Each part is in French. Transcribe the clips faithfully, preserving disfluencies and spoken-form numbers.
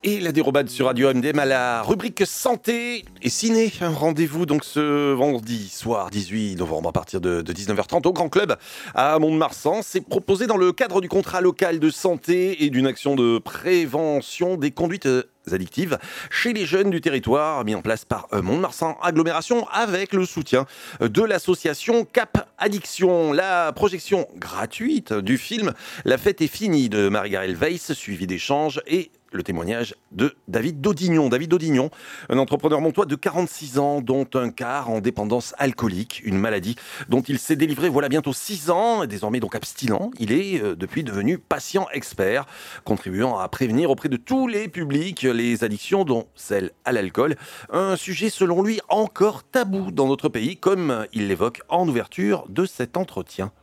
Et la dérobade sur Radio M D M à la rubrique santé et ciné. Un rendez-vous donc ce vendredi soir dix-huit novembre à partir de, de dix-neuf heures trente au Grand Club à Mont-de-Marsan. C'est proposé dans le cadre du contrat local de santé et d'une action de prévention des conduites addictives chez les jeunes du territoire, mis en place par Mont-de-Marsan Agglomération avec le soutien de l'association Cap Addiction. La projection gratuite du film La fête est finie de Marie-Garelle Weiss, suivie d'échanges et le témoignage de David Daudignon. David Daudignon, un entrepreneur montois de quarante-six ans, dont un quart en dépendance alcoolique, une maladie dont il s'est délivré voilà bientôt six ans, désormais donc abstinent. Il est euh, depuis devenu patient expert, contribuant à prévenir auprès de tous les publics les addictions, dont celle à l'alcool. Un sujet selon lui encore tabou dans notre pays, comme il l'évoque en ouverture de cet entretien.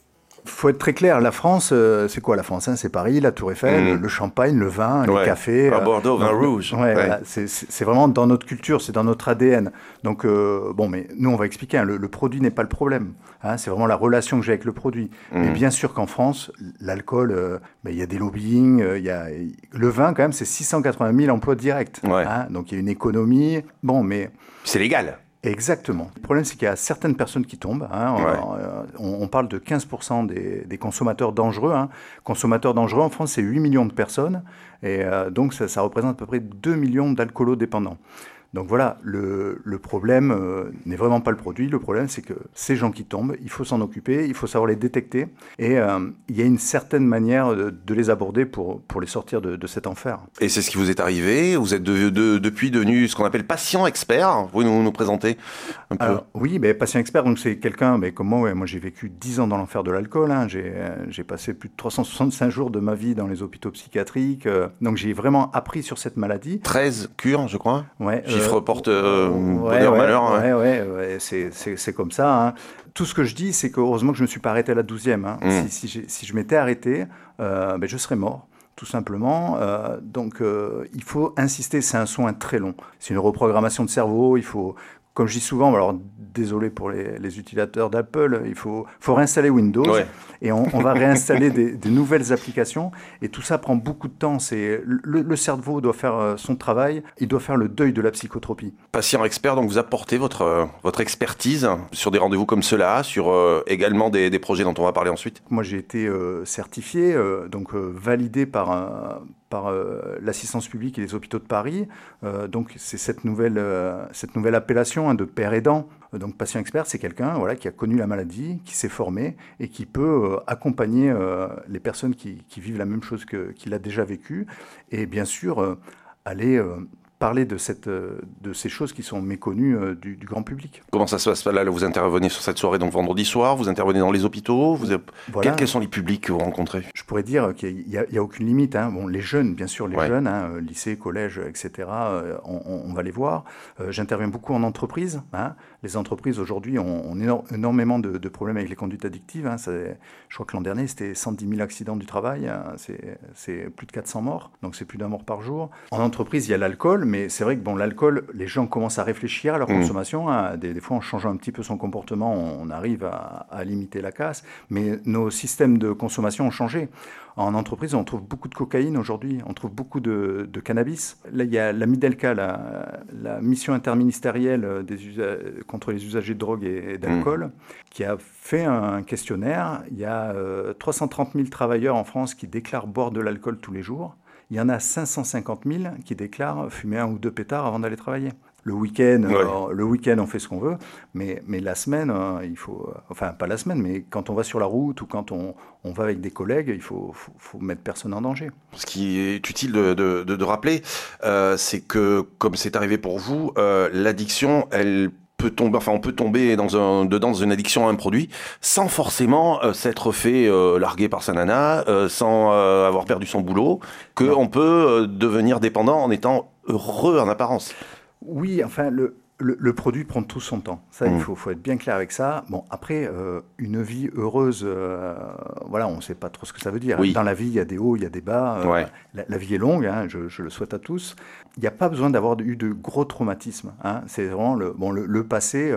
Faut être très clair, la France, euh, c'est quoi la France hein? C'est Paris, la Tour Eiffel, mmh. le champagne, le vin, ouais. les cafés. À Bordeaux, euh, vin rouge. Ouais, ouais. Voilà. C'est, c'est, c'est vraiment dans notre culture, c'est dans notre A D N. Donc, euh, bon, mais nous, on va expliquer, hein, le, le produit n'est pas le problème. Hein, c'est vraiment la relation que j'ai avec le produit. Mmh. Mais bien sûr qu'en France, l'alcool, euh, ben, y a des lobbying, euh, y a, le vin, quand même, c'est six cent quatre-vingt mille emplois directs. Ouais. Hein, donc, il y a une économie. Bon, mais... C'est légal. Exactement. Le problème, c'est qu'il y a certaines personnes qui tombent. Hein. Ouais. On, on parle de quinze pour cent des, des consommateurs dangereux. Hein. Consommateurs dangereux, en France, c'est huit millions de personnes. Et euh, donc, ça, ça représente à peu près deux millions d'alcoolodépendants. Donc voilà, le, le problème euh, n'est vraiment pas le produit. Le problème, c'est que ces gens qui tombent, il faut s'en occuper, il faut savoir les détecter. Et euh, il y a une certaine manière de, de les aborder pour, pour les sortir de, de cet enfer. Et c'est ce qui vous est arrivé. Vous êtes de, de, depuis devenu ce qu'on appelle patient expert. Vous pouvez nous, nous présenter un peu? Alors, oui, ben, patient expert, donc c'est quelqu'un, ben, comme moi, ouais, moi j'ai vécu dix ans dans l'enfer de l'alcool. Hein. J'ai, euh, j'ai passé plus de trois cent soixante-cinq jours de ma vie dans les hôpitaux psychiatriques. Euh, donc j'ai vraiment appris sur cette maladie. treize cures, je crois. Ouais. Chiffre porte euh, ouais, bonheur, ouais, malheur. Ouais, ouais, ouais, c'est, c'est, c'est comme ça. Hein. Tout ce que je dis, c'est qu'heureusement que je ne me suis pas arrêté à la douzième. Hein. Mmh. Si, si, si je m'étais arrêté, euh, ben, je serais mort, tout simplement. Euh, donc, euh, il faut insister, c'est un soin très long. C'est une reprogrammation de cerveau, il faut... Comme je dis souvent, alors désolé pour les, les utilisateurs d'Apple, il faut, faut réinstaller Windows ouais. et on, on va réinstaller des, des nouvelles applications. Et tout ça prend beaucoup de temps. C'est, le, le cerveau doit faire son travail, il doit faire le deuil de la psychotropie. Patient expert, donc vous apportez votre, votre expertise sur des rendez-vous comme cela, sur euh, également des, des projets dont on va parler ensuite. Moi, j'ai été euh, certifié, euh, donc euh, validé par un... par euh, l'assistance publique et les hôpitaux de Paris. Euh, donc, c'est cette nouvelle, euh, cette nouvelle appellation hein, de père aidant. Euh, donc, patient expert, c'est quelqu'un voilà, qui a connu la maladie, qui s'est formé et qui peut euh, accompagner euh, les personnes qui, qui vivent la même chose que, qu'il a déjà vécu. Et bien sûr, euh, aller... Euh, parler de, cette, de ces choses qui sont méconnues euh, du, du grand public. Comment ça se passe là, là vous intervenez sur cette soirée, donc vendredi soir, vous intervenez dans les hôpitaux, vous avez... voilà. quels, quels sont les publics que vous rencontrez? Je pourrais dire qu'il n'y a, a aucune limite. Hein. Bon, les jeunes, bien sûr, les ouais. jeunes, hein, lycée, collège, et cetera, euh, on, on va les voir. Euh, j'interviens beaucoup en entreprise. Hein. Les entreprises, aujourd'hui, ont, ont éno- énormément de, de problèmes avec les conduites addictives. Hein. C'est, je crois que l'an dernier, c'était cent dix mille accidents du travail. Hein. C'est, c'est plus de quatre cents morts, donc c'est plus d'un mort par jour. En entreprise, il y a l'alcool, mais c'est vrai que bon, l'alcool, les gens commencent à réfléchir à leur mmh. consommation. Hein. Des, des fois, en changeant un petit peu son comportement, on arrive à, à limiter la casse. Mais nos systèmes de consommation ont changé. En entreprise, on trouve beaucoup de cocaïne aujourd'hui, on trouve beaucoup de, de cannabis. Là, il y a la Midelca, la, la mission interministérielle des usa- contre les usagers de drogue et, et d'alcool, mmh. qui a fait un questionnaire. Il y a euh, trois cent trente mille travailleurs en France qui déclarent boire de l'alcool tous les jours. Il y en a cinq cent cinquante mille qui déclarent fumer un ou deux pétards avant d'aller travailler. Le week-end, ouais. euh, le week-end, on fait ce qu'on veut, mais, mais la semaine, euh, il faut... Euh, enfin, pas la semaine, mais quand on va sur la route ou quand on, on va avec des collègues, il faut, faut, faut mettre personne en danger. Ce qui est utile de, de, de, de rappeler, euh, c'est que, comme c'est arrivé pour vous, euh, l'addiction, elle... peut tomber, enfin on peut tomber dans un, dedans dans une addiction à un produit sans forcément euh, s'être fait euh, larguer par sa nana, euh, sans euh, avoir perdu son boulot, qu'on peut euh, devenir dépendant en étant heureux en apparence. Oui, enfin, le, le, le produit prend tout son temps. Ça, mmh. il faut, faut être bien clair avec ça. Bon, après, euh, une vie heureuse, euh, voilà, on ne sait pas trop ce que ça veut dire. Oui. Dans la vie, il y a des hauts, il y a des bas. Euh, ouais. la, la vie est longue, hein, je, je le souhaite à tous. Il n'y a pas besoin d'avoir eu de gros traumatismes. Hein. C'est vraiment le, bon, le, le passé. Euh,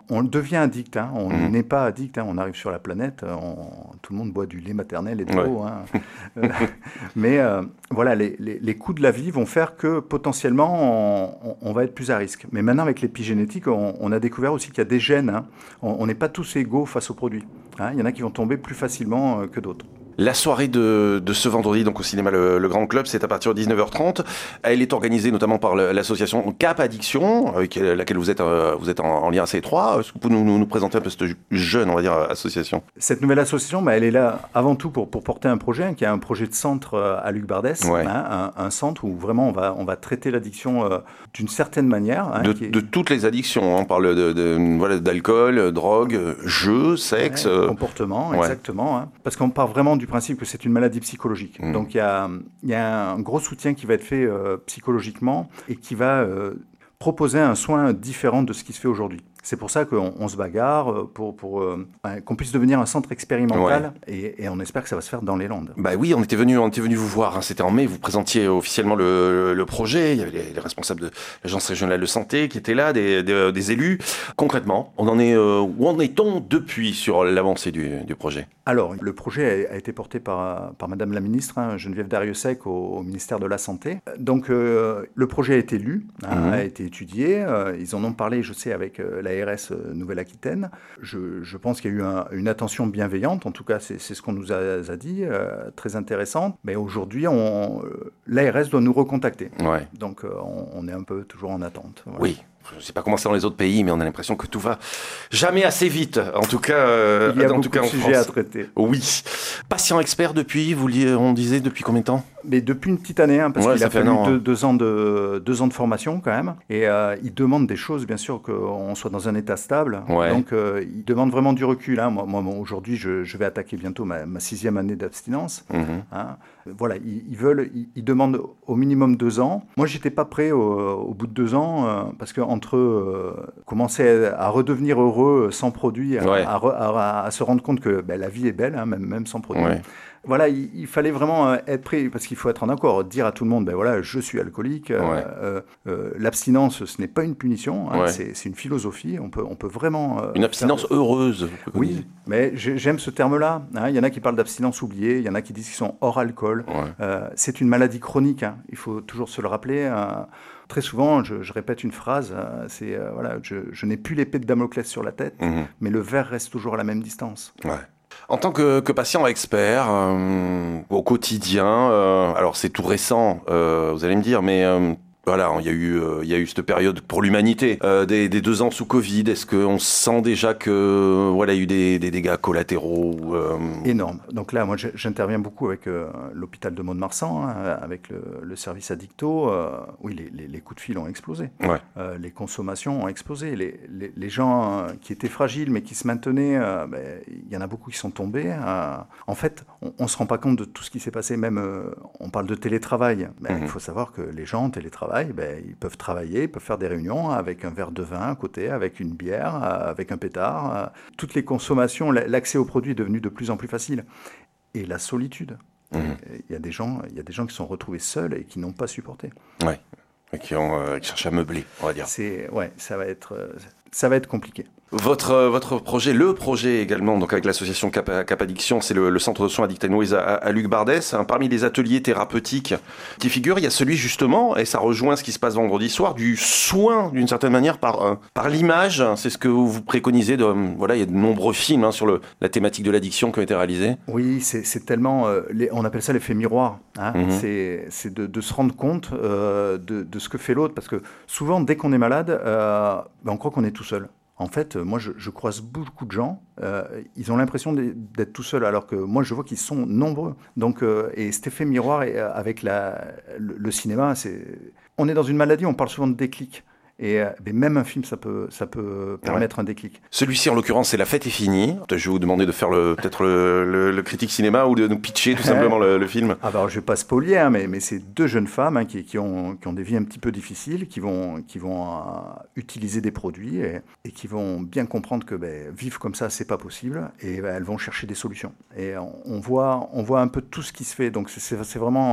on devient addict, hein. On Mmh. n'est pas addict, hein. On arrive sur la planète, on- tout le monde boit du lait maternel et de Ouais. l'eau, hein. Euh, mais euh, voilà, les, les, les coûts de la vie vont faire que potentiellement on, on- on va être plus à risque. Mais maintenant avec l'épigénétique, on, on a découvert aussi qu'il y a des gènes, hein. On on n'est pas tous égaux face aux produits, hein. Il y en a qui vont tomber plus facilement euh, que d'autres. La soirée de, de ce vendredi, donc au cinéma Le, le Grand Club, c'est à partir de dix-neuf heures trente. Elle est organisée notamment par le- l'association Cap Addiction, avec laquelle vous êtes, euh, vous êtes en, en lien assez étroit. Est-ce que vous pouvez nous, nous, nous présenter un peu cette jeune, on va dire, association? Cette nouvelle association, bah, elle est là avant tout pour, pour porter un projet, hein, qui est un projet de centre euh, à Luc Bardès, Ouais. hein, un, un centre où vraiment on va, on va traiter l'addiction euh, d'une certaine manière. Hein, De, qui est- de toutes les addictions, hein. On parle de, de- voilà, d'alcool, drogue, jeux, sexe. Ouais, euh, comportement, ouais. exactement. Hein. Parce qu'on part vraiment du principe que c'est une maladie psychologique. Mmh. Donc il y a, il y a un gros soutien qui va être fait euh, psychologiquement et qui va euh, proposer un soin différent de ce qui se fait aujourd'hui. C'est pour ça qu'on on se bagarre euh, pour, pour euh, hein, qu'on puisse devenir un centre expérimental et, et on espère que ça va se faire dans les Landes. Bah oui, on était venu, on était venu vous voir. Hein. C'était en mai. Vous présentiez officiellement le, le projet. Il y avait les, les responsables de l'agence régionale de santé qui étaient là, des, des, des élus. Concrètement, on en est euh, où en est-on depuis sur l'avancée du, du projet? Alors, le projet a, a été porté par, par Madame la ministre, hein, Geneviève Darrieussecq, au, au ministère de la Santé. Donc, euh, le projet a été lu, hein, Mmh. a été étudié. Euh, ils en ont parlé, je sais, avec euh, l'A R S euh, Nouvelle-Aquitaine. Je, je pense qu'il y a eu un- une attention bienveillante. En tout cas, c'est c'est ce qu'on nous a, a dit, euh, très intéressante. Mais aujourd'hui, on- euh, l'A R S doit nous recontacter. Ouais. Donc, euh, on, on est un peu toujours en attente. Voilà. Oui. Je ne sais pas comment c'est dans les autres pays, mais on a l'impression que tout va jamais assez vite. En tout cas, euh, Il y a en beaucoup tout cas de en sujets à France. traiter. Oui. Patient expert depuis, vous li- on disait depuis combien de temps? Mais depuis une petite année, hein, parce Ouais, qu'il ça a fait un fallu an, deux, hein. deux ans de, deux ans de formation quand même. Et euh, il demande des choses, bien sûr, qu'on soit dans un état stable. Ouais. Donc euh, il demande vraiment du recul. Hein. Moi, moi, moi, aujourd'hui, je, je vais attaquer bientôt ma, ma sixième année d'abstinence. Mhm. Hein. Voilà, ils, ils veulent, ils, ils demandent au minimum deux ans. Moi, j'étais pas prêt au, au bout de deux ans, euh, parce qu'entre euh, commencer à, à redevenir heureux sans produit, à, Ouais. à, re- à- à se rendre compte que ben, la vie est belle, hein, même, même sans produit. Ouais. Voilà, il, il fallait vraiment euh, être prêt, parce qu'il faut être en accord, dire à tout le monde, ben voilà, je suis alcoolique, euh, Ouais. euh, euh, l'abstinence, ce n'est pas une punition, hein, Ouais. c'est c'est une philosophie, on peut, on peut vraiment... euh, Une abstinence faire- heureuse. vous préconisez. Oui, mais j'ai- j'aime ce terme-là, hein. Il y en a qui parlent d'abstinence oubliée, il y en a qui disent qu'ils sont hors alcool. Ouais. Euh, c'est une maladie chronique, hein. Il faut toujours se le rappeler. hein. Très souvent, je, je répète une phrase, euh, c'est euh, voilà, je, je n'ai plus l'épée de Damoclès sur la tête, Mhm. mais le verre reste toujours à la même distance. Ouais. En tant que, que patient expert, euh, au quotidien, euh, alors c'est tout récent, euh, vous allez me dire, mais euh, voilà, il y a eu, euh, il y a eu cette période pour l'humanité, euh, des, des deux ans sous Covid. Est-ce qu'on sent déjà que voilà, il y a eu des, des dégâts collatéraux euh, Énorme. Donc là, moi, je- j'interviens beaucoup avec euh, l'hôpital de Mont-de-Marsan, hein, avec le, le service addicto. Euh, oui, les, les- les coups de fil ont explosé. Ouais. Euh, les consommations ont explosé. Les, les- les gens euh, qui étaient fragiles mais qui se maintenaient, euh, ben, il y en a beaucoup qui sont tombés. Euh, en fait, on ne se rend pas compte de tout ce qui s'est passé. Même, euh, on parle de télétravail. Ben, Mhm. Il faut savoir que les gens en télétravail, ben, ils peuvent travailler, ils peuvent faire des réunions avec un verre de vin à côté, avec une bière, euh, avec un pétard. Euh, toutes les consommations, la- l'accès aux produits est devenu de plus en plus facile. Et la solitude. Mhm. Il y a des gens, il y a des gens qui sont retrouvés seuls et qui n'ont pas supporté. Ouais. Et qui, ont, euh, qui cherchent à meubler, on va dire. C'est, ouais, ça va être, euh, ça va être compliqué. Votre, euh, votre projet, le projet également, donc avec l'association Cap, Cap Addiction, c'est le, le centre de soins Addict Anyways à, à Luc Bardès. Hein, parmi les ateliers thérapeutiques qui figurent, il y a celui justement, et ça rejoint ce qui se passe vendredi soir, du soin d'une certaine manière par, euh, par l'image. C'est ce que vous, vous préconisez. De, euh, voilà, il y a de nombreux films hein, sur le, la thématique de l'addiction qui ont été réalisés. Oui, c'est, c'est tellement, euh, les- on appelle ça l'effet miroir. Hein. Mhm. C'est, c'est de, de se rendre compte euh, de, de ce que fait l'autre, parce que souvent, dès qu'on est malade, euh, ben, on croit qu'on est tout seul. En fait, euh, moi, je, je croise beaucoup de gens, euh, ils ont l'impression d'être d'être tout seuls, alors que moi, je vois qu'ils sont nombreux. Donc, euh, et cet effet miroir et, euh, avec la, le, le cinéma, c'est, on est dans une maladie, on parle souvent de déclic. Et euh, mais même un film, ça peut, ça peut permettre un déclic. Celui-ci, en l'occurrence, c'est La Fête est finie. Je vais vous demander de faire le, peut-être le, le, le critique cinéma ou de nous pitcher tout simplement le, le film. Ah bah alors, je ne vais pas spoiler, hein, mais, mais c'est deux jeunes femmes hein, qui, qui, ont, qui ont des vies un petit peu difficiles, qui vont, qui vont euh, utiliser des produits et, et qui vont bien comprendre que ben, vivre comme ça, c'est pas possible. Et ben, elles vont chercher des solutions. Et on, on voit, on voit un peu tout ce qui se fait. Donc c'est, c'est vraiment,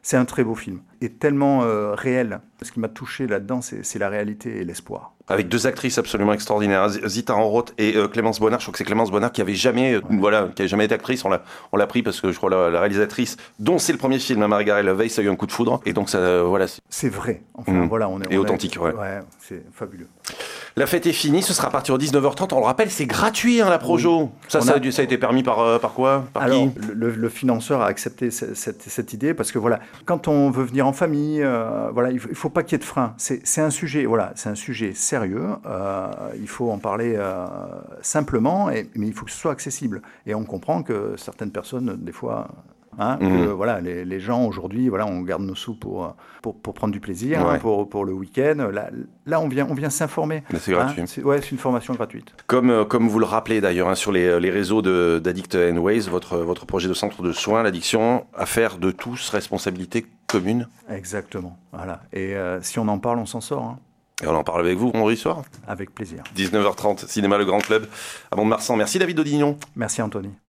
C'est un très beau film et tellement euh, réel. Ce qui m'a touché là-dedans, c'est, c'est la réalité et l'espoir. Avec deux actrices absolument extraordinaires, Zita Enroth et euh, Clémence Bonnard. Je crois que c'est Clémence Bonnard qui avait jamais, euh, ouais. voilà, qui avait jamais été actrice. On l'a, on l'a pris parce que je crois la, la réalisatrice, dont c'est le premier film, Marie-Garelle Weiss, ça a eu un coup de foudre. Et donc ça, euh, voilà. C'est, c'est vrai. Enfin, mmh. voilà, on est et on authentique, est, ouais. ouais. C'est fabuleux. La fête est finie, ce sera à partir de dix-neuf heures trente. On le rappelle, c'est gratuit, hein, la Projo. Oui. Ça, ça a, a, ça a été permis par, euh, par quoi par Alors, qui le, le financeur a accepté cette, cette, cette idée parce que voilà, quand on veut venir en famille, euh, voilà, il ne faut pas qu'il y ait de frein. C'est, c'est un sujet, voilà, c'est un sujet sérieux. Euh, il faut en parler euh, simplement, et, mais il faut que ce soit accessible. Et on comprend que certaines personnes, des fois. Hein, mmh. que, voilà, les, les gens aujourd'hui, voilà, on garde nos sous pour, pour, pour prendre du plaisir, ouais. hein, pour, pour le week-end. Là, là on, vient, on vient s'informer. Mais c'est gratuit. Hein, c'est, ouais, c'est une formation gratuite. Comme, euh, comme vous le rappelez d'ailleurs hein, sur les, les réseaux de, d'Addict and Ways, votre, votre projet de centre de soins, l'addiction, affaire de tous, responsabilité commune. Exactement. Voilà. Et euh, si on en parle, on s'en sort. Hein. Et on en parle avec vous, Henri Soir. Avec plaisir. dix-neuf heures trente, Cinéma Le Grand Club à Mont-de-Marsan. Merci David Daudignon. Merci Anthony.